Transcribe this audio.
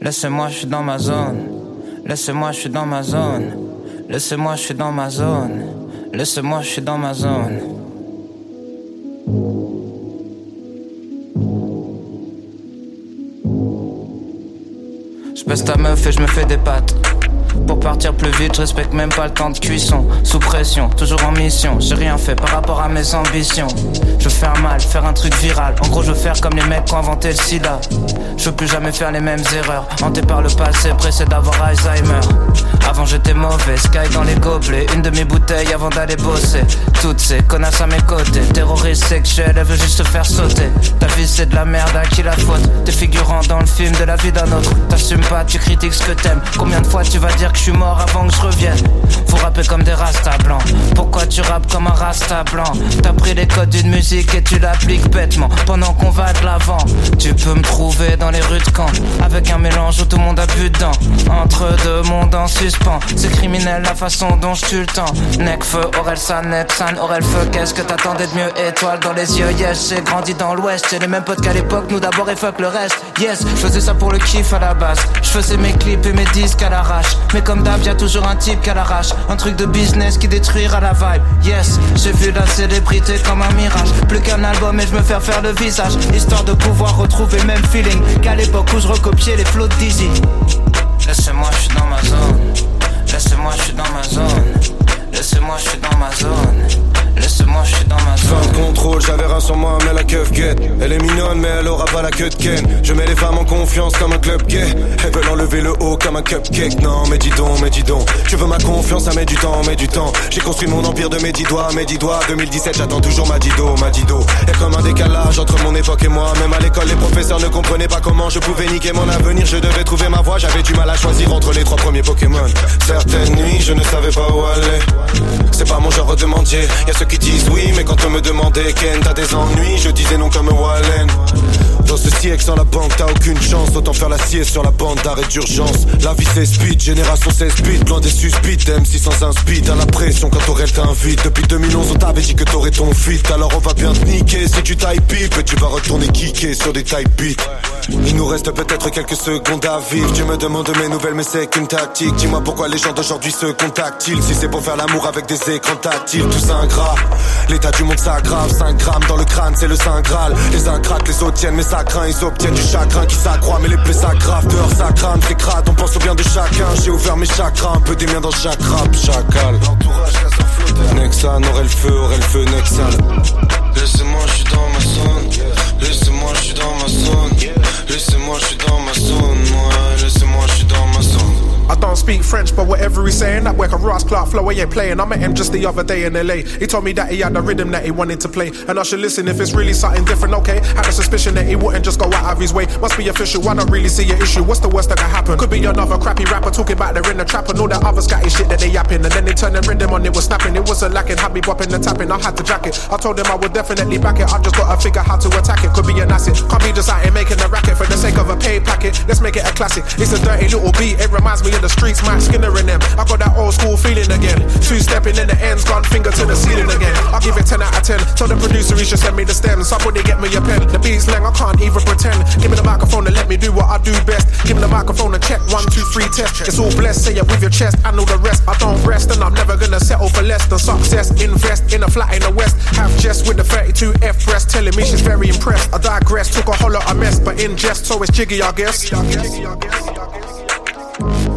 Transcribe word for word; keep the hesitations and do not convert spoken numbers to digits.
Laissez-moi, je suis dans ma zone. Laissez-moi, je suis dans ma zone. Laissez-moi, je suis dans ma zone. Laissez-moi, je suis dans ma zone. Je baisse ta meuf et je me fais des pattes. Pour partir plus vite, je respecte même pas le temps de cuisson. Sous pression, toujours en mission. J'ai rien fait par rapport à mes ambitions. Je veux faire mal, faire un truc viral. En gros, je veux faire comme les mecs qui ont inventé le sida. Je veux plus jamais faire les mêmes erreurs. Hanté par le passé, pressé d'avoir Alzheimer. Avant j'étais mauvais, sky dans les gobelets. Une demi-bouteille avant d'aller bosser. Toutes ces connasses à mes côtés. Terroriste sexuel, elle veut juste se faire sauter. Ta vie c'est de la merde, à qui la faute? T'es figurant dans le film de la vie d'un autre. T'assumes pas, tu critiques ce que t'aimes. Combien de fois tu vas dire que je suis mort avant que je revienne? Faut rapper comme des rastas blancs. Pourquoi tu rappes comme un rasta blanc? T'as pris les codes d'une musique et tu l'appliques bêtement. Pendant qu'on va de l'avant, tu peux me trouver dans les rues de Caen, avec un mélange où tout le monde a bu dedans. Entre deux mondes en suspens, c'est criminel la façon dont je tue le temps. Necfeu, Orelsan, Nepsan, Orelfeu, qu'est-ce que t'attendais de mieux? Étoile dans les yeux, yes, j'ai grandi dans l'ouest. J'ai les mêmes potes qu'à l'époque, nous d'abord et fuck le reste. Yes, je faisais ça pour le kiff à la base. Je faisais mes clips et mes disques à l'arrache. Mais comme d'hab, y'a toujours un type qu'à l'arrache. Un truc de business qui détruira la vibe. Yes, j'ai vu la célébrité comme un mirage. Plus qu'un album et je me faire faire le visage. Histoire de pouvoir retrouver le même feeling qu'à l'époque où je recopiais les flots de Dizzy. Laissez-moi, je suis dans ma zone. Laissez-moi, je suis dans ma zone. Laissez-moi, je suis dans ma zone. Laissez-moi, je suis dans ma zone. Fin de contrôle, j'avais rien sur moi, mais la keuf guette. Elle est mignonne, mais elle aura pas la queue de Ken. Je mets les femmes en confiance comme un club gay. Elles veulent enlever le haut comme un cupcake. Non, mais dis donc, mais dis donc. Tu veux ma confiance, ça met du temps, met du temps. J'ai construit mon empire de mes dix doigts, mes dix doigts. deux mille dix-sept, j'attends toujours ma dido, ma dido. Y'a comme un décalage entre mon époque et moi. Même à l'école, les professeurs ne comprenaient pas comment je pouvais niquer mon avenir. Je devais trouver ma voie, j'avais du mal à choisir entre les trois premiers Pokémon. Certaines nuits, je ne savais pas où aller. C'est pas mon genre de mendier. Y'a ceux qui disent oui, mais quand on me demandait Ken, t'as des ennuis, je disais non comme Wallen. Dans ce siècle sans la banque, t'as aucune chance. Autant faire la sieste sur la bande d'arrêt d'urgence. La vie c'est speed, génération seize bits. Loin des suspites, M six cent un speed. À la pression quand Aurel t'invite. Depuis deux mille onze on t'avait dit que t'aurais ton fit. Alors on va bien te niquer si tu tailles pipe. Tu vas retourner kicker sur des type beats. Il nous reste peut-être quelques secondes à vivre. Tu me demandes mes nouvelles mais c'est qu'une tactique. Dis-moi pourquoi les gens d'aujourd'hui se contactent-ils? Si c'est pour faire l'amour avec des écrans tactiles. Tout ça ingrat, l'état du monde s'aggrave. cinq grammes dans le crâne c'est le saint graal. Les uns craquent, les autres tiennent mais ça craint. Ils obtiennent du chagrin qui s'accroît mais les plaies s'aggravent. Dehors ça crame, c'est crade, on pense au bien de chacun. J'ai ouvert mes chakras, un peu des miens dans chaque rap. Chacal, l'entourage casse un flotteur. Nexan, aurait le feu, aurait le feu, Nexan. Laissez-moi, je suis dans ma zone. Laissez-moi, je suis dans ma zone. Laissez-moi, je suis dans ma zone. Moi, laissez-moi, je suis dans ma zone. I don't speak French, but whatever he's saying, that work a Ross Clark flow, he ain't playing. I met him just the other day in L A. He told me that he had a rhythm that he wanted to play, and I should listen if it's really something different, okay? Had a suspicion that he wouldn't just go out of his way. Must be official, I don't really see an issue. What's the worst that could happen? Could be another crappy rapper talking about they're in the trap and all that other scatty shit that they yapping. And then they turn the rhythm on, it was snapping. It wasn't lacking, had me bopping and tapping. I had to jack it. I told him I would definitely back it. I just gotta figure how to attack it. Could be an asset. Can't be just out here making a racket for the sake of a pay packet. Let's make it a classic. It's a dirty little beat, it reminds me of the streets, man. Skinner in them. I got that old school feeling again. Two stepping in the ends, gone finger to the ceiling again. I'll give it ten out of ten. Tell the producer he should send me the stems. Somebody get me a pen. The beat's lang, I can't even pretend. Give me the microphone and let me do what I do best. Give me the microphone and check one, two, three, test. It's all blessed, say it with your chest and all the rest. I don't rest and I'm never gonna settle for less than success. Invest in a flat in the west. Have Jess with the thirty-two F press telling me she's very impressed. I digress, took a whole lot of mess, but in jest, so it's jiggy I guess.